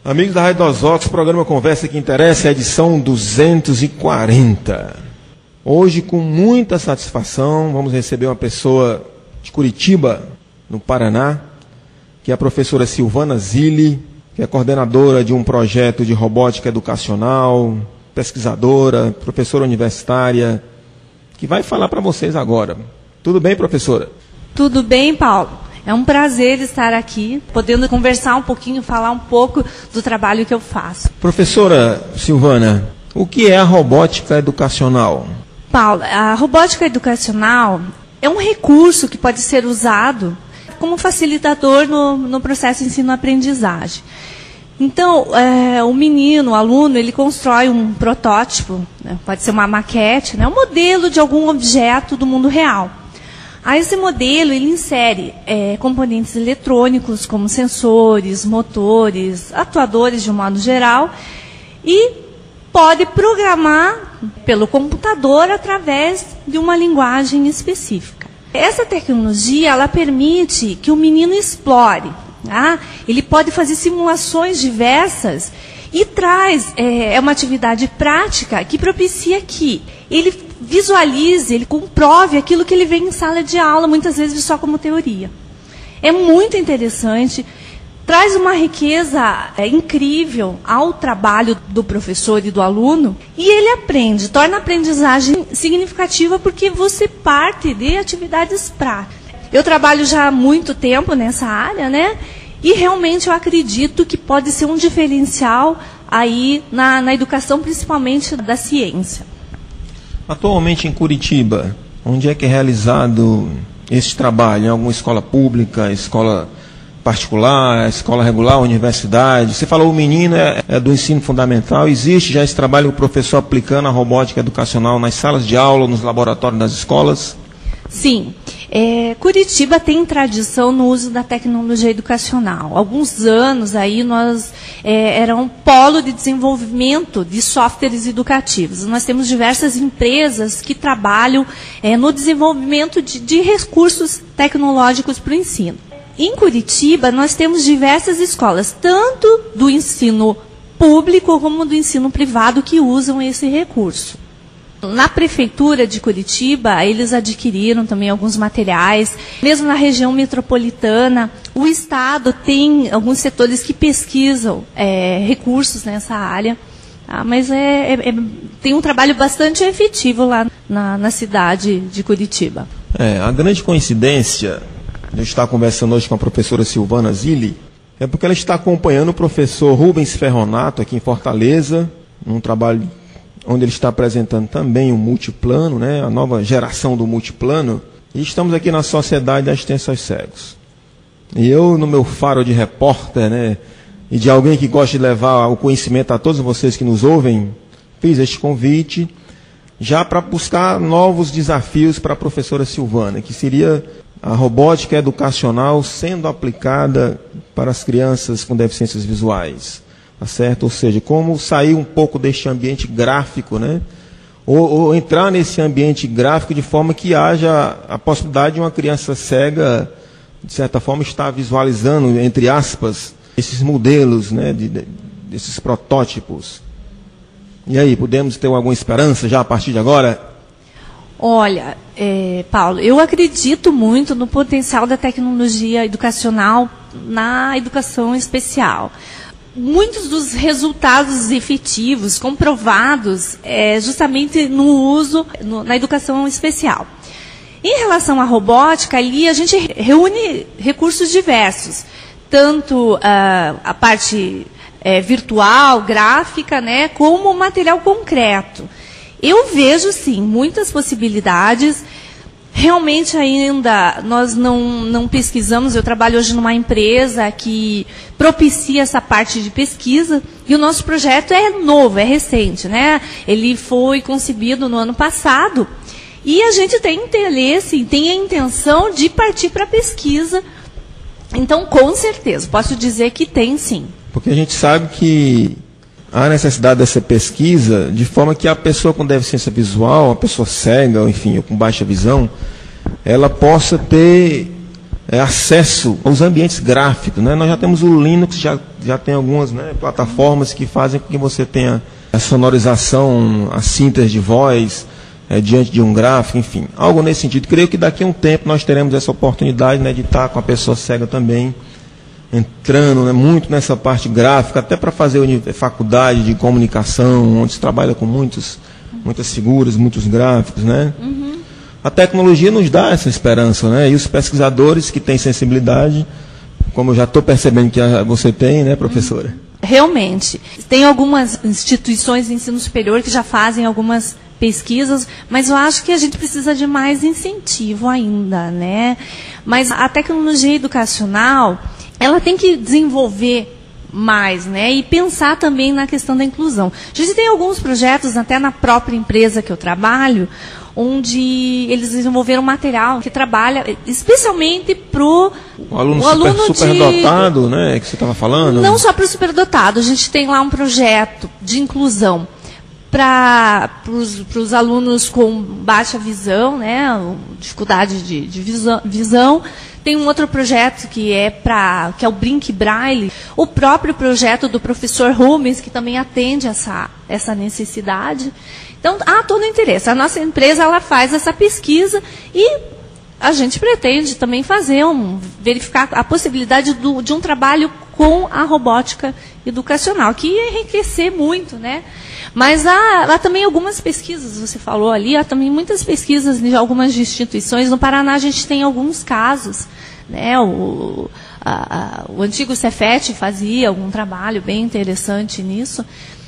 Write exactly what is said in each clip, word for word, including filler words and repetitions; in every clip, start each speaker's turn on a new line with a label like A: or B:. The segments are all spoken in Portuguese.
A: Amigos da Rádio Dosox, programa Conversa que Interessa, edição duzentos e quarenta. Hoje, com muita satisfação, vamos receber uma pessoa de Curitiba, no Paraná, que é a professora Silvana Zilli, que é coordenadora de um projeto de robótica educacional, pesquisadora, professora universitária, que vai falar para vocês agora. Tudo bem, professora?
B: Tudo bem, Paulo. É um prazer estar aqui, podendo conversar um pouquinho, falar um pouco do trabalho que eu faço.
A: Professora Silvana, o que é a robótica educacional?
B: Paulo, a robótica educacional é um recurso que pode ser usado como facilitador no, no processo de ensino-aprendizagem. Então, é, o menino, o aluno, ele constrói um protótipo, né, pode ser uma maquete, né, um modelo de algum objeto do mundo real. A esse modelo, ele insere é, componentes eletrônicos, como sensores, motores, atuadores de um modo geral, e pode programar pelo computador através de uma linguagem específica. Essa tecnologia, ela permite que o menino explore. Tá? Ele pode fazer simulações diversas e traz é, é uma atividade prática que propicia que ele visualize, ele comprove aquilo que ele vê em sala de aula, muitas vezes só como teoria. É muito interessante, traz uma riqueza é, incrível ao trabalho do professor e do aluno, e ele aprende, torna a aprendizagem significativa porque você parte de atividades práticas. Eu trabalho já há muito tempo nessa área, né? E realmente eu acredito que pode ser um diferencial aí na, na educação, principalmente da ciência.
A: Atualmente em Curitiba, onde é que é realizado esse trabalho? Em alguma escola pública, escola particular, escola regular, universidade? Você falou o menino é, é do ensino fundamental. Existe já esse trabalho, o professor aplicando a robótica educacional nas salas de aula, nos laboratórios das escolas?
B: Sim. É, Curitiba tem tradição no uso da tecnologia educacional. Há alguns anos aí nós é, era um polo de desenvolvimento de softwares educativos. Nós temos diversas empresas que trabalham é, no desenvolvimento de, de recursos tecnológicos para o ensino. Em Curitiba nós temos diversas escolas, tanto do ensino público como do ensino privado, que usam esse recurso. Na Prefeitura de Curitiba, eles adquiriram também alguns materiais. Mesmo na região metropolitana, o Estado tem alguns setores que pesquisam é, recursos nessa área. Tá? Mas é, é, é, tem um trabalho bastante efetivo lá na, na cidade de Curitiba.
A: É, a grande coincidência de eu estar conversando hoje com a professora Silvana Zilli é porque ela está acompanhando o professor Rubens Ferronato aqui em Fortaleza, num trabalho onde ele está apresentando também o multiplano, né, a nova geração do multiplano, e estamos aqui na Sociedade de Assistência aos Cegos. E eu, no meu faro de repórter, né, e de alguém que gosta de levar o conhecimento a todos vocês que nos ouvem, fiz este convite já para buscar novos desafios para a professora Silvana, que seria a robótica educacional sendo aplicada para as crianças com deficiências visuais. Tá certo? Ou seja, como sair um pouco deste ambiente gráfico, né? Ou, ou entrar nesse ambiente gráfico de forma que haja a possibilidade de uma criança cega, de certa forma, estar visualizando, entre aspas, esses modelos, né? de, de, desses protótipos. E aí, podemos ter alguma esperança já a partir de agora?
B: Olha, é, Paulo, eu acredito muito no potencial da tecnologia educacional na educação especial. Muitos dos resultados efetivos, comprovados, é justamente no uso, no, na educação especial. Em relação à robótica, ali a gente reúne recursos diversos, tanto uh, a parte é, virtual, gráfica, né, como material concreto. Eu vejo, sim, muitas possibilidades. Realmente ainda nós não, não pesquisamos, eu trabalho hoje numa empresa que propicia essa parte de pesquisa, e o nosso projeto é novo, é recente, né? Ele foi concebido no ano passado, e a gente tem interesse, tem a intenção de partir para a pesquisa. Então, com certeza, posso dizer que tem sim.
A: Porque a gente sabe que há necessidade dessa pesquisa, de forma que a pessoa com deficiência visual, a pessoa cega, enfim, ou com baixa visão, ela possa ter é, acesso aos ambientes gráficos, né? Nós já temos o Linux, já, já tem algumas, né, plataformas que fazem com que você tenha a sonorização, a síntese de voz, é, diante de um gráfico, enfim, algo nesse sentido. Creio que daqui a um tempo nós teremos essa oportunidade, né, de estar com a pessoa cega também, entrando, né, muito nessa parte gráfica, até para fazer faculdade de comunicação, onde se trabalha com muitos, muitas figuras, muitos gráficos, né? Uhum. A tecnologia nos dá essa esperança, né? E os pesquisadores que têm sensibilidade, como eu já estou percebendo que você tem, né, professora?
B: Realmente. Tem algumas instituições de ensino superior que já fazem algumas pesquisas, mas eu acho que a gente precisa de mais incentivo ainda, né? Mas a tecnologia educacional, ela tem que desenvolver mais, né? E pensar também na questão da inclusão. A gente tem alguns projetos, até na própria empresa que eu trabalho, onde eles desenvolveram material que trabalha especialmente para o
A: aluno, o aluno super, superdotado, de... né, que você estava falando.
B: Não só para o superdotado, a gente tem lá um projeto de inclusão para os alunos com baixa visão, né, dificuldade de, de visão, visão. Tem um outro projeto que é, pra, que é o Brinque Braille, o próprio projeto do professor Rubens, que também atende essa, essa necessidade. Então, há todo o interesse. A nossa empresa ela faz essa pesquisa e a gente pretende também fazer um, verificar a possibilidade do, de um trabalho com a robótica educacional, que ia enriquecer muito, né? Mas há, há também algumas pesquisas, você falou ali, há também muitas pesquisas de algumas instituições. No Paraná a gente tem alguns casos, né? O, a, a, o antigo Cefet fazia algum trabalho bem interessante nisso.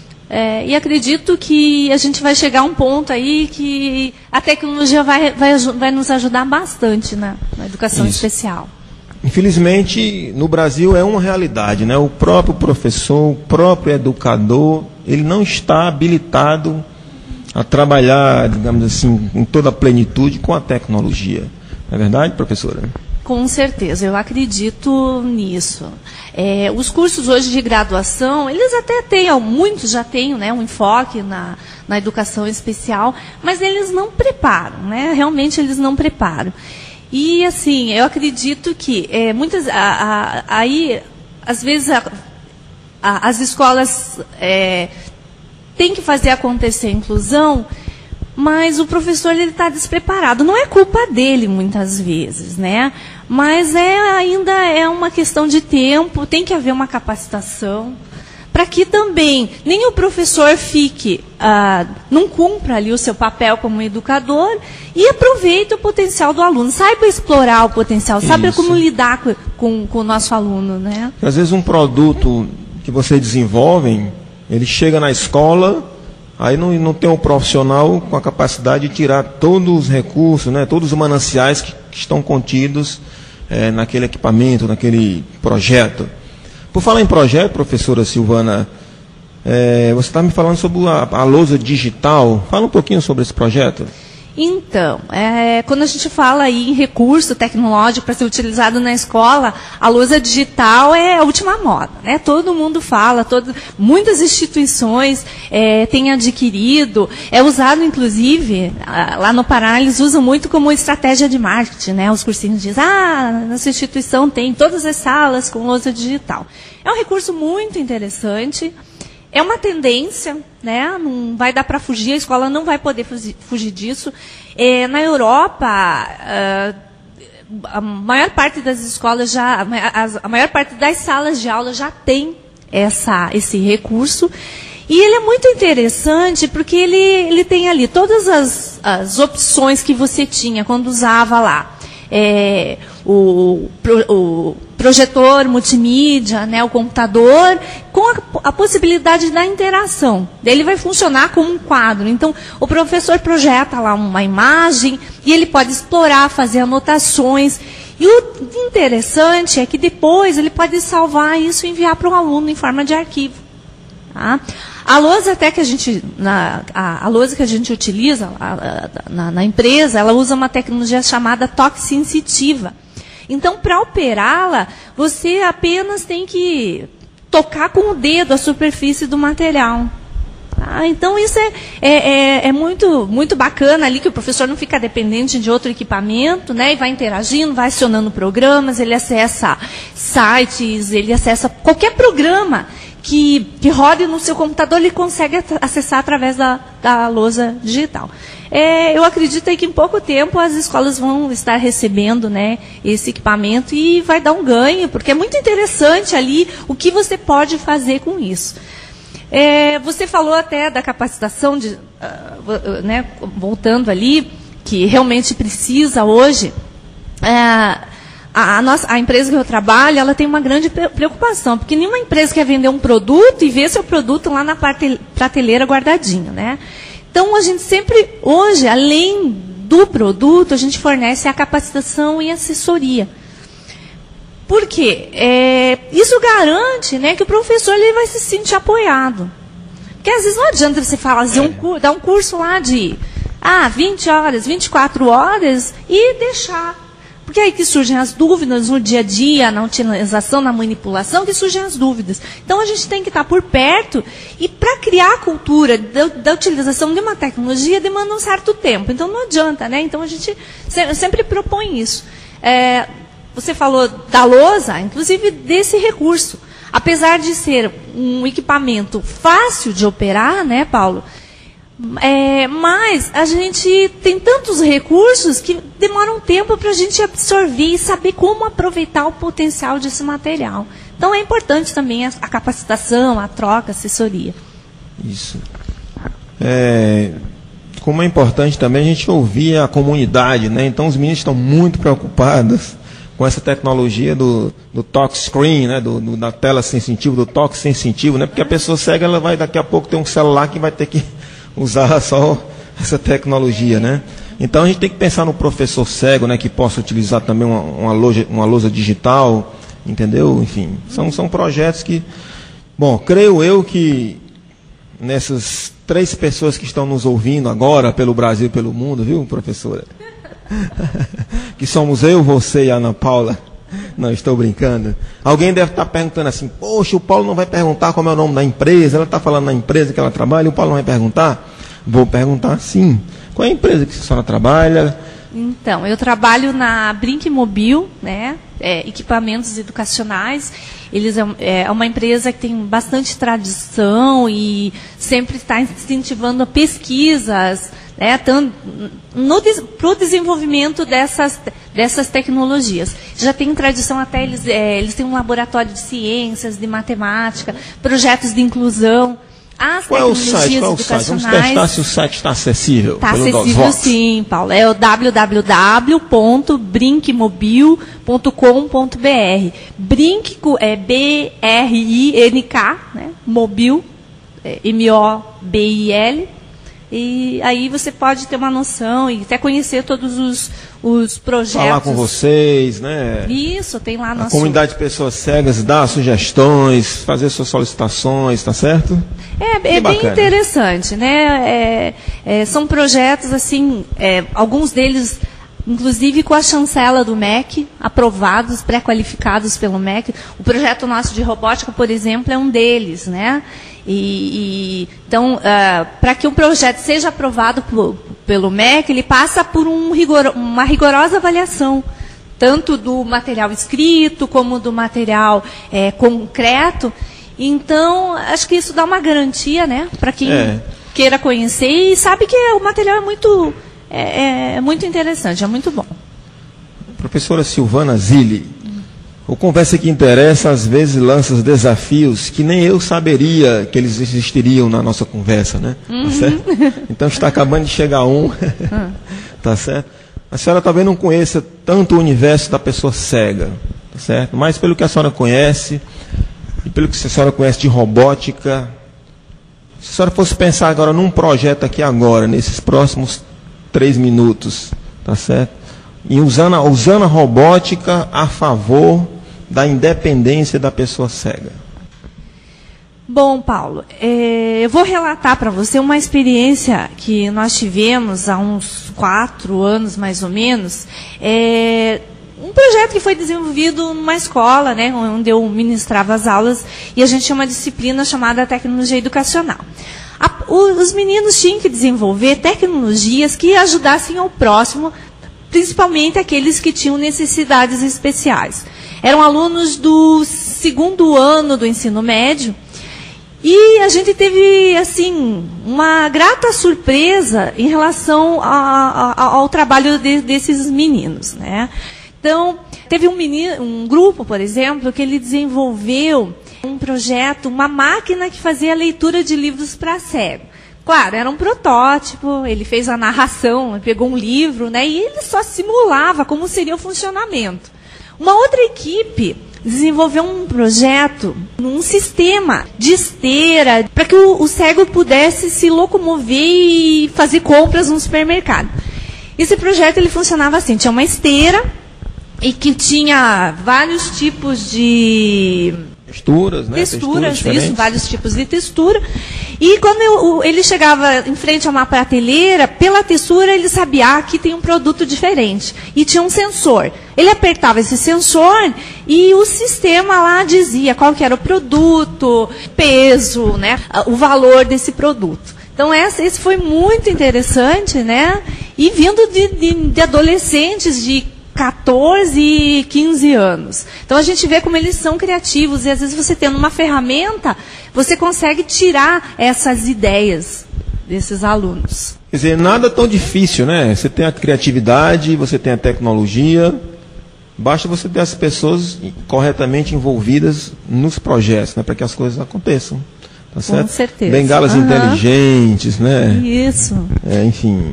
B: É, e acredito que a gente vai chegar a um ponto aí que a tecnologia vai, vai, vai nos ajudar bastante na, na educação Isso. especial.
A: Infelizmente, no Brasil é uma realidade, né? O próprio professor, o próprio educador, ele não está habilitado a trabalhar, digamos assim, em toda a plenitude com a tecnologia. Não é verdade, professora?
B: Com certeza, eu acredito nisso. É, os cursos hoje de graduação, eles até têm, muitos já têm, né, um enfoque na, na educação especial, mas eles não preparam, né? Realmente eles não preparam. E, assim, eu acredito que é, muitas, a, a, aí, às vezes, a, a, as escolas é, têm que fazer acontecer a inclusão, mas o professor está despreparado. Não é culpa dele, muitas vezes, né? Mas é, ainda é uma questão de tempo, tem que haver uma capacitação, para que também nem o professor fique, ah, não cumpra ali o seu papel como educador e aproveite o potencial do aluno, saiba explorar o potencial, saiba como lidar com, com, com o nosso aluno, né?
A: Às vezes um produto que vocês desenvolvem, ele chega na escola, aí não, não tem um profissional com a capacidade de tirar todos os recursos, né, todos os mananciais que, que estão contidos é, naquele equipamento, naquele projeto. Por falar em projeto, professora Silvana, é, você está me falando sobre a, a lousa digital. Fala um pouquinho sobre esse projeto.
B: Então, é, quando a gente fala aí em recurso tecnológico para ser utilizado na escola, a lousa digital é a última moda, né? Todo mundo fala, todo, muitas instituições é, têm adquirido, é usado inclusive, lá no Pará eles usam muito como estratégia de marketing, né? Os cursinhos dizem, ah, nossa instituição tem todas as salas com lousa digital. É um recurso muito interessante. É uma tendência, né? Não vai dar para fugir, a escola não vai poder fugir, fugir disso. É, na Europa, uh, a maior parte das escolas já, a, a maior parte das salas de aula já tem essa, esse recurso. E ele é muito interessante porque ele, ele tem ali todas as, as opções que você tinha quando usava lá. É, o, o projetor multimídia, né, o computador, com a, a possibilidade da interação. Ele vai funcionar como um quadro. Então, o professor projeta lá uma imagem e ele pode explorar, fazer anotações. E o interessante é que depois ele pode salvar isso e enviar para um aluno em forma de arquivo. Tá? A lousa até que a gente, na, a, a lousa que a gente utiliza a, a, na, na empresa, ela usa uma tecnologia chamada toque sensitiva. Então, para operá-la, você apenas tem que tocar com o dedo a superfície do material. Tá? Ah, então isso é, é, é, é muito, muito bacana ali, que o professor não fica dependente de outro equipamento, né, e vai interagindo, vai acionando programas, ele acessa sites, ele acessa qualquer programa que, que rode no seu computador, ele consegue acessar através da, da lousa digital. É, eu acredito aí que em pouco tempo as escolas vão estar recebendo, né, esse equipamento e vai dar um ganho, porque é muito interessante ali o que você pode fazer com isso. É, você falou até da capacitação, de, uh, né, voltando ali, que realmente precisa hoje. É, a, a, nossa, a empresa que eu trabalho, ela tem uma grande preocupação, porque nenhuma empresa quer vender um produto e ver seu produto lá na prateleira guardadinho, né? Então, a gente sempre, hoje, além do produto, a gente fornece a capacitação e assessoria. Por quê? É, isso garante, né, que o professor ele vai se sentir apoiado. Porque às vezes não adianta você fazer um, dar um curso lá de ah, vinte horas, vinte e quatro horas e deixar. Porque é aí que surgem as dúvidas no dia a dia, na utilização, na manipulação, que surgem as dúvidas. Então a gente tem que estar por perto, e para criar a cultura da, da utilização de uma tecnologia demanda um certo tempo. Então não adianta, né? Então a gente se, sempre propõe isso. É, Você falou da lousa, inclusive desse recurso. Apesar de ser um equipamento fácil de operar, né, Paulo? É, mas a gente tem tantos recursos que demoram um tempo para a gente absorver e saber como aproveitar o potencial desse material. Então é importante também a, a capacitação, a troca, a assessoria.
A: Isso. É, como é importante também a gente ouvir a comunidade, né? Então os meninos estão muito preocupados com essa tecnologia do, do touchscreen, né, do, do, da tela sensitivo, do toque sensitivo, né, porque a pessoa cega ela vai daqui a pouco ter um celular que vai ter que usar só essa tecnologia, né? Então a gente tem que pensar no professor cego, né, que possa utilizar também uma, uma, loja, uma lousa digital, entendeu? Enfim, são, são projetos que, bom, creio eu que nessas três pessoas que estão nos ouvindo agora pelo Brasil e pelo mundo, viu, professora? Que somos eu, você e a Ana Paula. Não, estou brincando. Alguém deve estar perguntando assim, poxa, o Paulo não vai perguntar como é o nome da empresa, ela está falando na empresa que ela trabalha, e o Paulo não vai perguntar? Vou perguntar sim. Qual é a empresa que a senhora trabalha?
B: Então, eu trabalho na Brinkmobil, né, é, equipamentos educacionais. Eles é, é uma empresa que tem bastante tradição e sempre está incentivando pesquisas, né, para o desenvolvimento dessas, dessas tecnologias. Já tem tradição até, eles, é, eles têm um laboratório de ciências, de matemática, projetos de inclusão. As
A: Qual é o site? Qual é o site? Vamos testar se o site está acessível.
B: Está acessível sim, Paulo. É o w w w ponto brinkmobil ponto com ponto b r. Brink é B R I N K, né? Mobil, é M O B I L. E aí você pode ter uma noção e até conhecer todos os, os projetos.
A: Falar com vocês, né?
B: Isso, tem lá a nossa...
A: comunidade de pessoas cegas, dar sugestões, fazer suas solicitações, tá certo?
B: É, é bem interessante, né? É, é, são projetos, assim, é, alguns deles, inclusive com a chancela do M E C, aprovados, pré-qualificados pelo M E C. O projeto nosso de robótica, por exemplo, é um deles, né? E, e, então, uh, para que um projeto seja aprovado por, pelo M E C, ele passa por um rigor, uma rigorosa avaliação, tanto do material escrito, como do material é, concreto. Então, acho que isso dá uma garantia, né, para quem é. queira conhecer e sabe que o material é muito, é, é muito interessante, é muito bom.
A: Professora Silvana Zilli, o Conversa que Interessa às vezes lança os desafios que nem eu saberia que eles existiriam na nossa conversa, né? Uhum. Tá certo? Então está acabando de chegar um, uhum. Tá certo? A senhora talvez não conheça tanto o universo da pessoa cega, tá certo? Mas pelo que a senhora conhece, e pelo que a senhora conhece de robótica, se a senhora fosse pensar agora num projeto aqui agora, nesses próximos três minutos, tá certo? E usando, usando a robótica a favor da independência da pessoa cega.
B: Bom, Paulo, é, eu vou relatar para você uma experiência que nós tivemos há uns quatro anos, mais ou menos. É, um projeto que foi desenvolvido numa escola, né, onde eu ministrava as aulas, e a gente tinha uma disciplina chamada Tecnologia Educacional. A, o, os meninos tinham que desenvolver tecnologias que ajudassem ao próximo, principalmente aqueles que tinham necessidades especiais. Eram alunos do segundo ano do ensino médio, e a gente teve, assim, uma grata surpresa em relação a, a, ao trabalho de, desses meninos, né? Então, teve um, menino, um grupo, por exemplo, que ele desenvolveu um projeto, uma máquina que fazia a leitura de livros para cego. Claro, era um protótipo, ele fez a narração, pegou um livro, né, e ele só simulava como seria o funcionamento. Uma outra equipe desenvolveu um projeto, um sistema de esteira, para que o, o cego pudesse se locomover e fazer compras no supermercado. Esse projeto ele funcionava assim, tinha uma esteira e que tinha vários tipos de
A: texturas, né?
B: Texturas, texturas isso, vários tipos de textura. E quando eu, ele chegava em frente a uma prateleira, pela textura ele sabia, ah, aqui tem um produto diferente. E tinha um sensor. Ele apertava esse sensor e o sistema lá dizia qual que era o produto, peso, né, o valor desse produto. Então, essa, esse foi muito interessante, né? E vindo de, de, de adolescentes de quatorze e quinze anos. Então, a gente vê como eles são criativos. E, às vezes, você tendo uma ferramenta, você consegue tirar essas ideias desses alunos.
A: Quer dizer, nada tão difícil, né? Você tem a criatividade, você tem a tecnologia. Basta você ter as pessoas corretamente envolvidas nos projetos, né? Para que as coisas aconteçam. Tá certo?
B: Com certeza.
A: Bengalas
B: uhum.
A: inteligentes, né?
B: Isso.
A: É, enfim,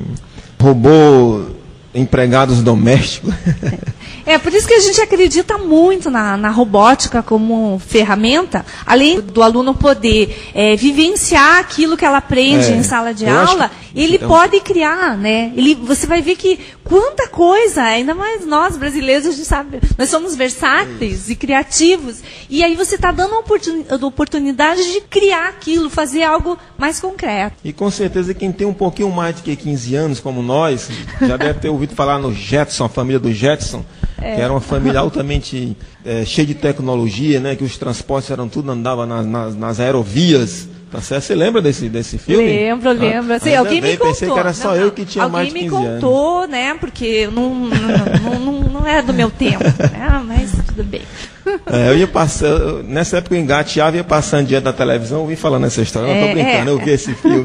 A: robô, empregados domésticos.
B: É, por isso que a gente acredita muito na, na robótica como ferramenta, além do aluno poder é, vivenciar aquilo que ela aprende é, em sala de aula, ele então... pode criar, né? Ele, você vai ver que quanta coisa, ainda mais nós brasileiros, a gente sabe, nós somos versáteis é e criativos, e aí você está dando a oportunidade de criar aquilo, fazer algo mais concreto.
A: E com certeza quem tem um pouquinho mais de que quinze anos, como nós, já deve ter ouvido falar no Jetson, a família do Jetson, É. que era uma família altamente é, cheia de tecnologia, né? Que os transportes eram tudo, andava nas, nas, nas aerovias, tá certo? Você lembra desse, desse filme?
B: Lembro, lembro. Ah, assim, alguém bem, me contou.
A: Pensei que era só não, eu que tinha
B: alguém
A: mais de quinze anos.
B: Alguém me contou, anos. né? Porque não, não, não, não, não era do meu tempo, né? Mas tudo bem.
A: É, eu ia passando, nessa época eu engateava, ia passando diante da televisão, ouvi falando essa história. É, não, tô brincando, é. eu vi esse filme.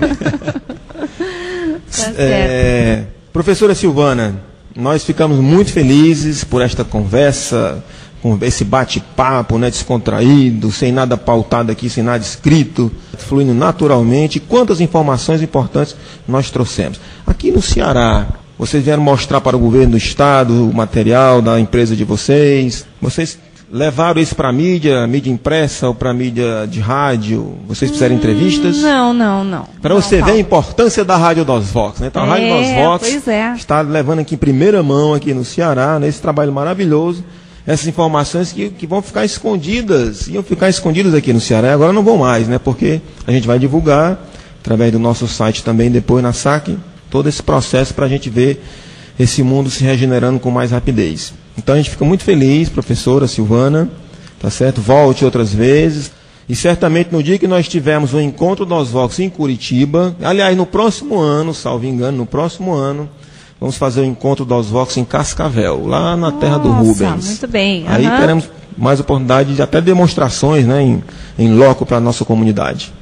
A: Tá é, professora Silvana, nós ficamos muito felizes por esta conversa, com esse bate-papo, né, descontraído, sem nada pautado aqui, sem nada escrito, fluindo naturalmente. Quantas informações importantes nós trouxemos. Aqui no Ceará, vocês vieram mostrar para o governo do estado o material da empresa de vocês. Vocês levaram isso para a mídia, mídia impressa ou para a mídia de rádio? Vocês fizeram hum, entrevistas?
B: Não, não, não.
A: Para você Paulo. ver a importância da Rádio DosVox, né? Então, a Rádio
B: é,
A: DosVox
B: pois é.
A: está levando aqui em primeira mão aqui no Ceará, nesse trabalho maravilhoso, essas informações que, que vão ficar escondidas, iam ficar escondidas aqui no Ceará, agora não vão mais, né? Porque a gente vai divulgar, através do nosso site também, depois na S A C, todo esse processo para a gente ver esse mundo se regenerando com mais rapidez. Então a gente fica muito feliz, professora Silvana, tá certo? Volte outras vezes. E certamente no dia que nós tivermos o encontro DosVox em Curitiba, aliás, no próximo ano, salvo engano, no próximo ano, vamos fazer o encontro DosVox em Cascavel, lá na terra do Rubens.
B: Muito bem. Uhum.
A: Aí teremos mais oportunidade de até demonstrações, né, em, em loco para a nossa comunidade.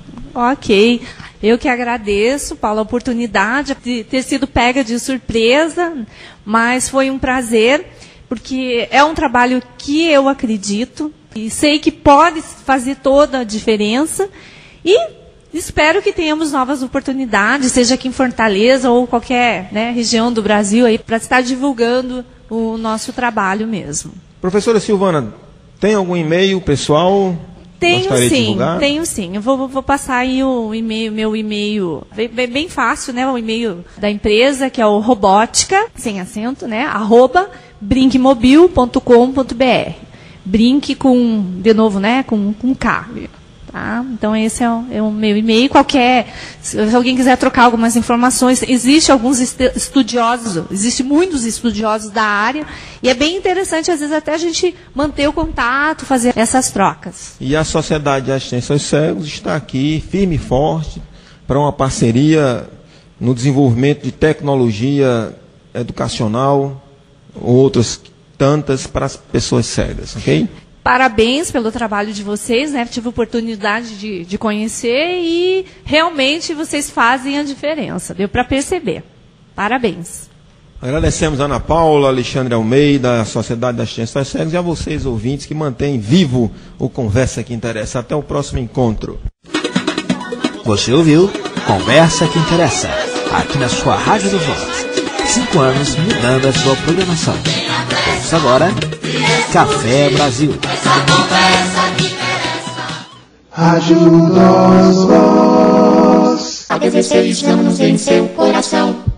B: Ok. Eu que agradeço, Paulo, a oportunidade de ter sido pega de surpresa, mas foi um prazer, porque é um trabalho que eu acredito e sei que pode fazer toda a diferença e espero que tenhamos novas oportunidades, seja aqui em Fortaleza ou qualquer, né, região do Brasil, aí, para estar divulgando o nosso trabalho mesmo.
A: Professora Silvana, tem algum e-mail pessoal?
B: Tenho sim, tenho sim. Eu vou, vou passar aí o e-mail, meu e-mail, bem, bem fácil, né? O e-mail da empresa, que é o robótica, sem acento, né? Arroba brinkmobil ponto com ponto br. Brinque com, de novo, né? Com, com K. Tá? Então esse é o, é o meu e-mail. Qualquer, se alguém quiser trocar algumas informações, existe alguns estudiosos, existe muitos estudiosos da área, e é bem interessante às vezes até a gente manter o contato, fazer essas trocas.
A: E a Sociedade de Assistência aos Cegos está aqui, firme e forte, para uma parceria no desenvolvimento de tecnologia educacional, outras tantas para as pessoas cegas, ok?
B: Parabéns pelo trabalho de vocês, né? Tive a oportunidade de, de conhecer e realmente vocês fazem a diferença, deu para perceber. Parabéns.
A: Agradecemos a Ana Paula, Alexandre Almeida, a Sociedade das Ciências Cegas e a vocês, ouvintes, que mantêm vivo o Conversa que Interessa. Até o próximo encontro.
C: Você ouviu Conversa que Interessa, aqui na sua Rádio do Voz. Cinco anos mudando a sua programação. Ouça agora Café Brasil.
D: Rádio dos Voz. A dezesseis anos em seu coração.